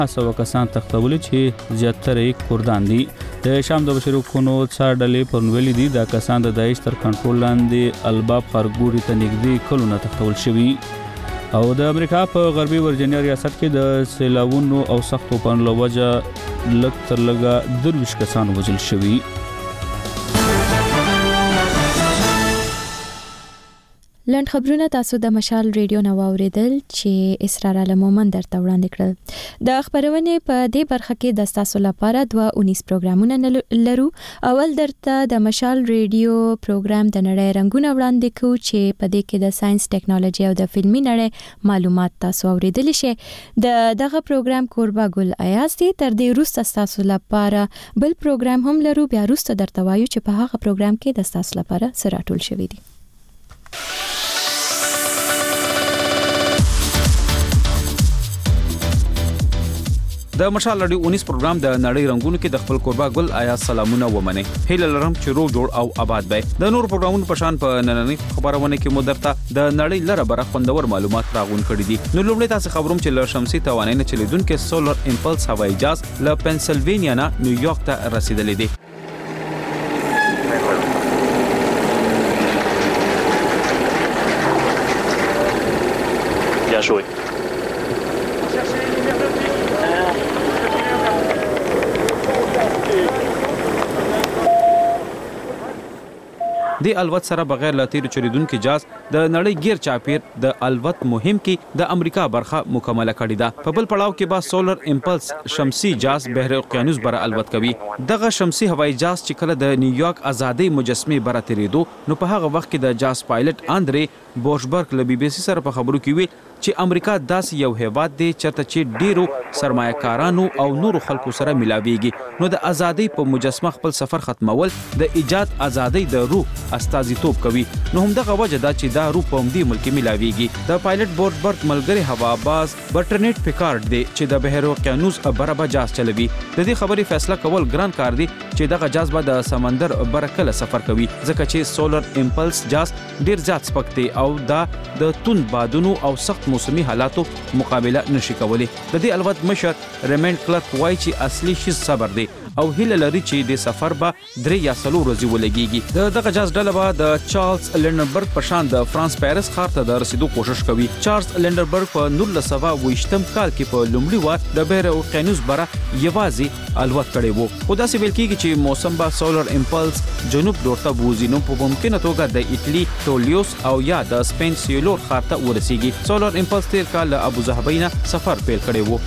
سو کسان تختول چې زیاتره کردان دي. د شام د بشري حقوقو څارډلې پرونولې دي د کسان د داعش تر کنټرول لاندې الباب خارګوري ته نږدې کلونه تختول شوي. او د امریکا په غربي ورجینیا ریاست کې د سیلاوونو او سختو طوفان له وجه لږ تر لږه 23 کسان وژل شوي. لند خبرونه تاسو د مشال ریډیو نو اوریدل چې اسرار علم مومن درته وړاندې کړل. د خبرونه په دې برخه کې د تاسو لپاره 19 پروګرامونه لرو. اول درته د مشال ریډیو پروګرام د نړۍ رنگونه وړاندې کوو چې په دې کې د ساينس ټیکنالوژي او د فلمي نړۍ معلومات تاسو اوریدل شي. دغه پروګرام کوربا ګل ایاز دي. تر دې وروسته تاسو لپاره بل پروګرام هم لرو. بیا وروسته درته وایو چې په هغه پروګرام کې د تاسو لپاره سره ټول شوی دي. د مشال رادیو 19 پروګرام د نړۍ رنگونو کې د خپل کوربا ګل آیا سلامونه ومنه. هیله لرم چې روغ جوړ او آباد وي. د نور پروګرامونو په شان په نننۍ خبرونه کې مو درته د نړۍ لره بره خوندور معلومات راغون کړي دي. نو لومړی تاسو خبروم چې ل شمسي توانای نه چلیدونکو سولر امپلس هوایي جهاز له پنسلوینیا نه نیویارک ته رسیدلی دی. Bien joué. د الوت سره بغیر لا تیر چریدونکو جاز د نړۍ غیر چاپیر د الوت مهم کې د امریکا برخه مکمله کړې ده. په بل پړاو کې با سولر امپلس شمسي جاز بحر اوقیانوس بره الوت کوي. دغه شمسي هوایي جاز چې کله د نیویارک آزادۍ مجسمه بره تیریدو نو په هغه وخت کې د جاز پایلټ اندري بوشبرګ له BBC سره په خبرو کې وی چې امریکا داس یو هیواد دی چرته چې ډیرو سرمایه‌کارانو او نورو خلکو سره ملاويږي. نو د آزادۍ په مجسمه خپل سفر ختمول د ایجاد آزادۍ د روح استازیتوب کوي. نو هم دغه وجه دا چې دا روح په همدې ملک ملاويږي. د پایلټ بوشبرګ ملګری هواباز برټرنټ پیکارډ دی چې د بحر اوقیانوس بره جاز چلوي. د دې خبرې فیصله کول ګران کار دی چې دغه جاز به د سمندر بره کله سفر کوي ځکه چې سولر امپلس جاز ډیر زیات سپک دی او دا د تون بادونو او سخت موسمي حالاتو مقابله نشي کولی. د دې الوت مشر ریمنډ کلرک وایي چې اصلي شی صبر دی او هیله لري چې د سفر به 3 یا 4 ورځې ولګيږي. دغه جاز ډله به د چارلز لینډنبرګ په شان د فرانس پیرس ښار ته د رسیدو کوشش کوي. چارلز لینډنبرګ په 1928 کال کې په لومړي وار د بحر اوقیانوس بره یوازې الوت کړی وو. خو دا څه ویل کیږي چې موسم به سولر امپلس جنوب لورته بوزي. نو په ممکنه توګه د ایټلی ټولیوس او یا د سپین سیلور ښار ته ورسیږي. سولر امپلس تیر کال له ابوظبي نه سفر پیل کړی وو.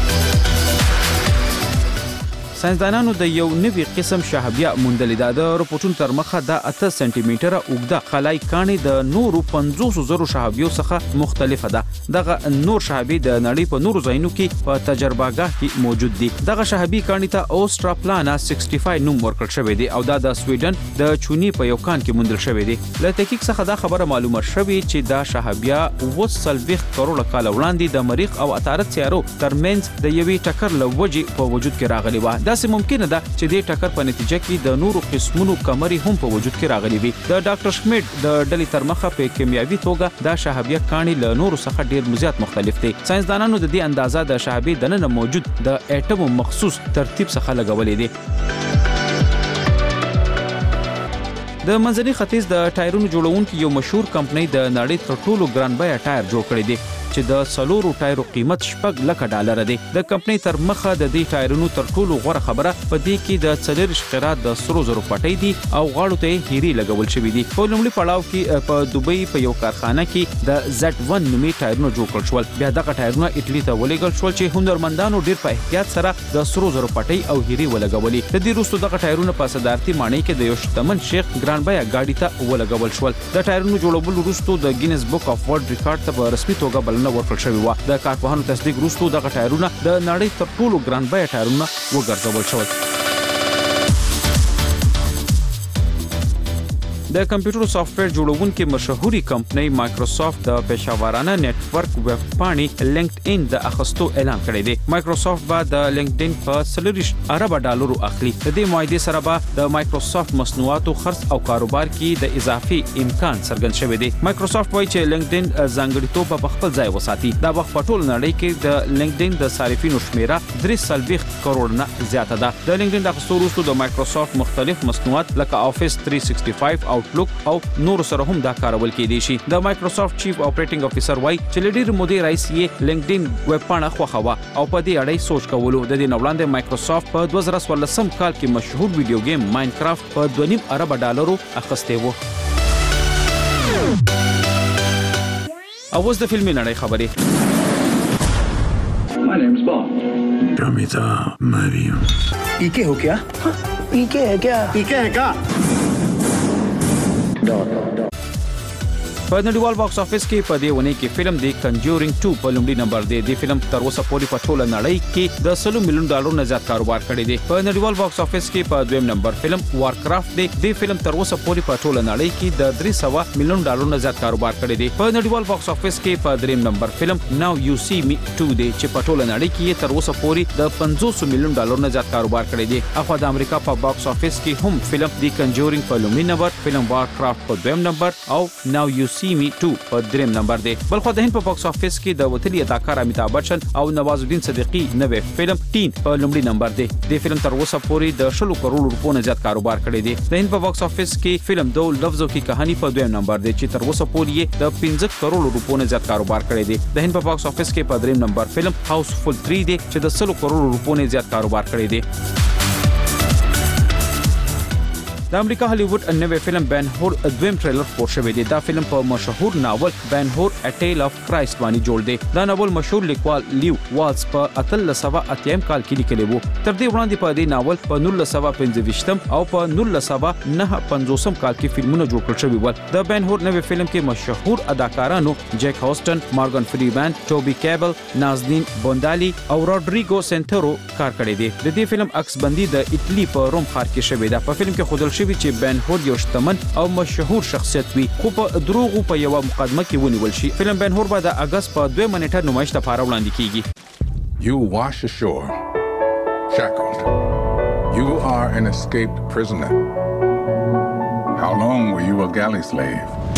ساينسدانانو د یو نوي قسم شهابيه موندلې ده. د رپورټونو تر مخه د 8 سانتي متره اوږده خلای کاني د نورو 500,000 شهابيو څخه مختلفه ده. دغه نور شهابي د نړۍ په نورو ځایونو کې په تجربهګاه کې موجود دي. دغه شهابي کاني ته اوستراپلانا 65 نوم ورکړل شوی دی او دا د سویډن د چونی په یو کان کې موندل شوی دی. له تحقیق څخه دا خبره معلومه شوې چې دا شهابيه 40 کروڑه کال وړاندې د مریخ او عطارد سیارو ترمنځ د یوې ټکر لوجې په وجود کې راغلي و. داسې ممکنه ده چې د ټکر په نتیجه کې د نورو قسمونو کمري هم په وجود کې راغلي وي. د ډاکټر شمیت د ډلې تر مخه په کیمیاوي توګه دا شهابيه کاني له نورو څخه ډیر زیات مختلف دي. ساينسدانانو د دې اندازه د شهابي دننه موجود د اټوم مخصوص ترتیب څخه لګولې دي. د منځني ختیځ د ټایرونو جوړونکو یو مشهور کمپنۍ د نړۍ تر ټولو ګران بیه ټایر جوړ کړی دی چې د سلورو ټایرو قیمت $6,00,000 دی. د کمپنۍ تر مخه د دې ټایرونو تر ټولو غوره خبره په دې کې د 40 قرات د سرو زرو پټۍ دي او غاړو ته هيري لګول شوی دي. په لومړي پړاو کې په دوبۍ په یو کارخانه کې د Z1 نومي ټایرونو جوړ کړل شول. بیا دغه ټایرونه ایټلی ته ولېږل شول چې هنرمندانو ډیر په احتیاط سره د سرو زرو پټۍ او هيري ولګولې. د دې وروسته دغه ټایرونه په صدارتي معنی کې د یو شتمن شیخ ګران بیه ګاډي ته ولګول شول. د ټایرونو جوړول وروسته د گینز بک اف ورلد ریکارډ ته په رسمي توګه بلنه ورکړل شوې و. د کارپوهانو تصدیق وروسته دغه ټایرونه د نړۍ تر ټولو ګران بیه ټایرونه وګرځول شول. د کمپیوټر سافټویر جوړونکو مشهوري کمپنۍ مایکروسافټ د پېښورانه نتورک ویب پاڼې لینکډ ان د اخستو اعلان کړی دی. مایکروسافټ به د لینکډ ان په $30 ارب اخلي. د دې معاهدې سره به د مایکروسافټ مصنوعاتو خرڅ او کاروبار کې د اضافي امکان څرګند شوی دی. مایکروسافټ وایي چې لینکډ ان ځانګړتوب په خپل ځای وساتي. دا وخت په ټول نړۍ کې د لینکډ ان د صارفینو شمیره 340 کروڑ نه زیاته ده. د لینکډ ان د خصوصو وروسته د مایکروسافټ مختلف مصنوعات لکه آفیس 365 آوټلوک او نور سره هم دا کارول کېدی شي. د مایکروسافټ چیف اپریټینګ افیسر وایي چې ډېر مودې راځي یې لینکډ ان ویب پاڼه خوښه او په دې اړه سوچ کولو. د دې نوړاندې مایکروسافټ په 2014 کال کې مشهور ویډیو گیم ماینکرافټ په $2.5 ارب اخیسته و. اوس د فلمي نړۍ خبرې. My name's Bond. Ramita, मैं भी हूँ. पीके हो क्या? पीके है क्या? पीके है क्या? په نړیوال باکس افیس کې په دې ونې کې فلم دی کنجورینګ 2 په لومړي نمبر دی. د فلم تر اوسه پورې په ټوله نړۍ کې د $100 ملیون نه زیات کاروبار کړی دی. په نړیوال باکس افیس کې په دویم نمبر فلم وارکرافټ دی. د فلم تر اوسه پورې په ټوله نړۍ کې د $300 ملیون نه زیات کاروبار کړی دی. په نړیوال باکس افیس کې په دریم نمبر فلم ناو یو سی می 2 دی چې په ټوله نړۍ کې تر اوسه پورې د $500 ملیون نه زیات کاروبار کړی دی. اخو د امریکا په باکس افیس کې هم فلم دی کنجورینګ په لومړي نمبر، فلم وارکرافټ په دویم نمبر او ناو یو سی می 2 په دریم نمبر دی. بلخو د هند په باکس افیس کې د وتلی اداکار امیتابھ بچن او نوازالدین صدیقی نوې فلم ټین په لومړي نمبر دی. د فلم تر اوسه پورې د 100 کروڑ روپیو نه زیات کاروبار کړی دی. د هند په باکس افیس کې فلم دو لفظو کی کہانی په دویم نمبر دی چې تر اوسه پورې د 15 کروڑ روپیو نه زیات کاروبار کړی دی. د هند په باکس افیس کې په دریم نمبر فلم هاوس فل 3 دی چې د 100 کروڑ روپیو نه زیات کاروبار کړی دی. د امریکا هالیوډ نوې فلم بین هور دویم ټریلر خپور شوی دی. دا فلم په مشهور ناول بین هور ا ټیل اف کرایست باندې جوړ دی. دا ناول مشهور لیکوال لیو والز په 1880 کال کې لیکلی وو. تر دې وړاندې په دې ناول په 1925 او په 1959 کال کې فلمونه جوړ کړل شوي ول. د بین هور نوې فلم کې مشهور اداکارانو جیک هاوسټن، مارګن فریمن، ټوبی کیبل، نازنین بوندالی او روډریګو سنټرو کار کړی دی. د دې فلم عکس بندي د ایتلی په روم ښار کې شوې ده. په فلم کې خودل شوی چې بین هور یو شتمن او مشهور شخصیت وي خو په دروغو په یو مقدمه کې ونیول شي. فلم بین هور به د اگست په 2 منټه نمایش لپاره وړاندې کیږي. You wash ashore, shackled. You are an escaped prisoner. How long were you a galley slave?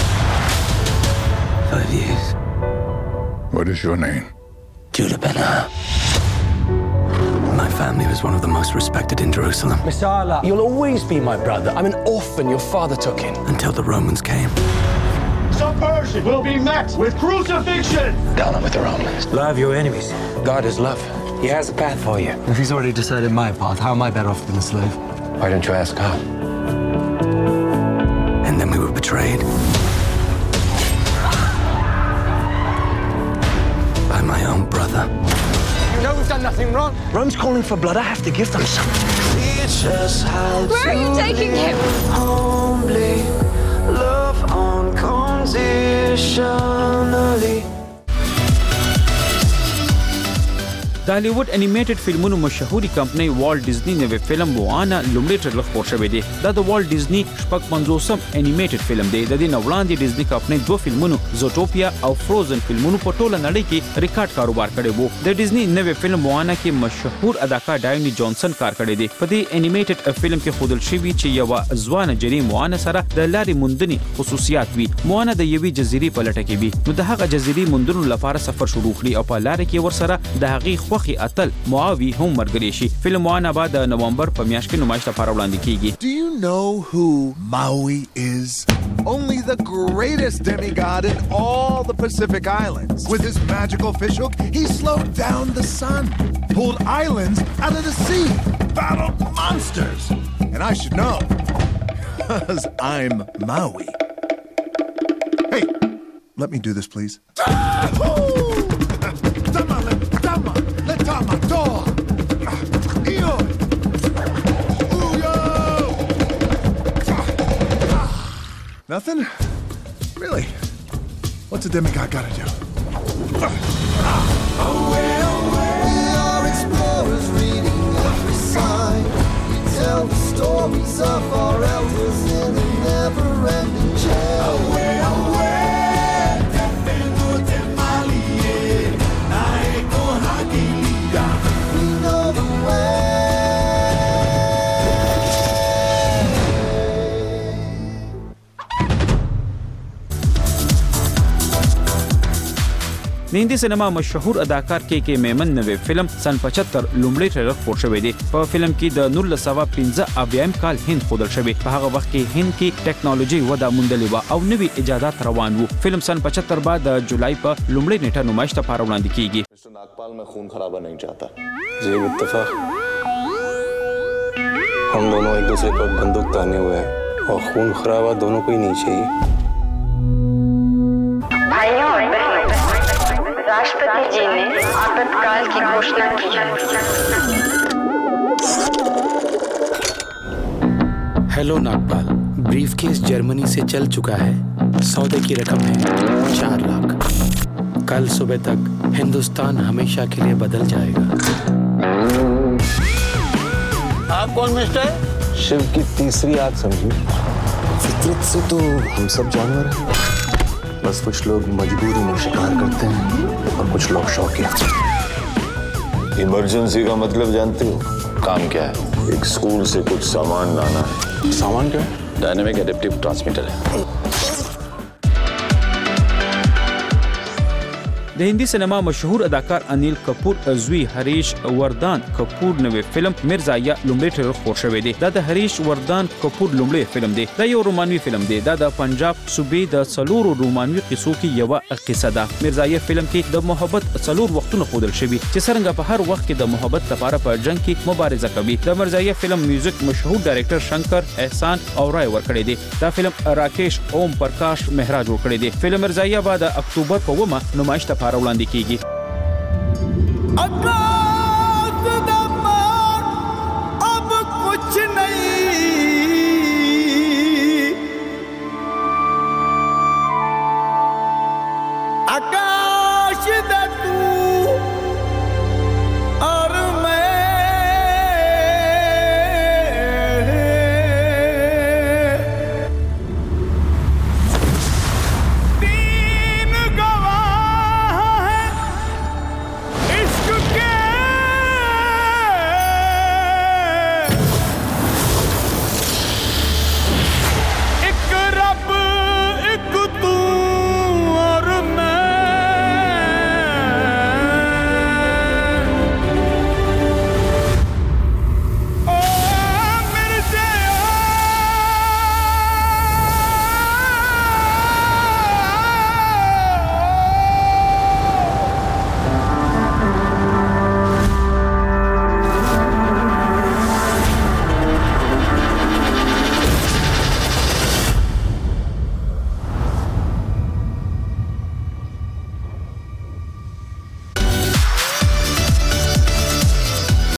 5 years. What is your name? Judah Ben-Hur. My family was one of the most respected in Jerusalem. Messiah, you'll always be my brother. I'm an orphan your father took in. Until the Romans came. Subversion will be met with crucifixion. Down with the Romans. Love your enemies. God is love. He has a path for you. If he's already decided my path, how am I better off than a slave? Why don't you ask God? And then we were betrayed. By my own brother. You know we've done nothing wrong. Rome's calling for blood. I have to give them some. Where are you taking him? Humbly, love unconditionally. د هالیوډ انیمیټډ فلمونو مشهوري کمپنۍ والټ ډیزنی نوې فلم موانا لومړی ټریلر خپور شوی دی. دا د والټ ډیزنی شپږ 50م انیمیټډ فلم دی. د دې نه وړاندې ډیزنی کمپنۍ دوه فلمونو زوټوپیا او فروزن فلمونو په ټوله نړۍ کې ریکارډ کاروبار کړی وو. د ډیزنی نوې فلم موانا کې مشهور اداکار ډایونی جانسن کار کړی دی. په دې انیمیټډ فلم کې ښودل شوی چې یو ځوان جنۍ موانا سره د لارې موندنې خصوصیات وي. موانا د یوې جزیرې په لټه کې وي. نو د هغه جزیرې موندلو لپاره سفر شروع کړي او په لارې کې ورسره د هغې خوخي اتل مواوی هم مرګري شي. فلم موانا بعد د نومبر په میاشت کې نمایش لپاره وړاندې کیږي. Do you know who Maui is? Only the greatest demigod in all the Pacific Islands. With his magical fishhook, he slowed down the sun, pulled islands out of the sea, battled monsters. And I should know, because I'm Maui. Hey, let me do this, please. Nothing? Really? What's a demigod gotta do? Away, away, our explorers reading every sign. We tell the stories of our elders in a never-ending د هندي سینما مشهور اداکار کے میمن نوې فلم سن 75 لومړی ټریلر خپور شوی دی. په فلم کې د 1915 کال هند خودل شوی. په هغه وخت کې هند کې ټیکنالوژي وده موندلې و او نوي ایجادات روان وو. فلم سن 75 بعد د جولای په لومړی نیټه نمایش ته وړاندې کیږي. Mister Nagpal मैं खून खराबा नहीं चाहता. जी इत्तेफाक हम दोनों एक दूसरे पर बंदूक ताने हुए हैं और खून खराबा दोनों को ही नहीं चाहिए. भाइयों और बहनों, राष्ट्रपति जी ने आपातकाल की घोषणा की है. हेलो नागपाल, ब्रीफकेस जर्मनी से चल चुका है. सौदे की रकम है 4 लाख. कल सुबह तक हिंदुस्तान हमेशा के लिए बदल जाएगा. आप कौन मिस्टर? शिव की तीसरी आंख समझिए. फितरत से तो हम सब जानवर हैं. बस कुछ लोग मजबूरी में शिकार करते हैं और कुछ लोग शौकिया. इमरजेंसी का मतलब जानते हो? काम क्या है? एक स्कूल से कुछ सामान लाना है. सामान क्या है? डायनेमिक एडेप्टिव ट्रांसमीटर है. د هندي سینما مشهور اداکار انیل کپور زوی هریش وردان کپور نوې فلم مرزایا لومړی ټریلر خپور شوی دی. دا د هریش وردان کپور لومړی فلم دی. دا یو رومانوي فلم دی. دا د پنجاب صوبې د څلورو رومانوي قصو کې یو قصه ده. مرزایا فلم کې د محبت څلور وختونه ښودل شوي چې څرنګه په هر وخت کې د محبت لپاره په جنگ کې مبارزه کوي. د مرزایا فلم میوزیک مشهور ډایرکټر شنکر احسان اورای ورکړی دی. دا فلم راکیش اوم پرکاش مهرا جوړ کړی دی. فلم مرزایا بعد اکتوبر په 9 نمایش ته وړاندې کیږي.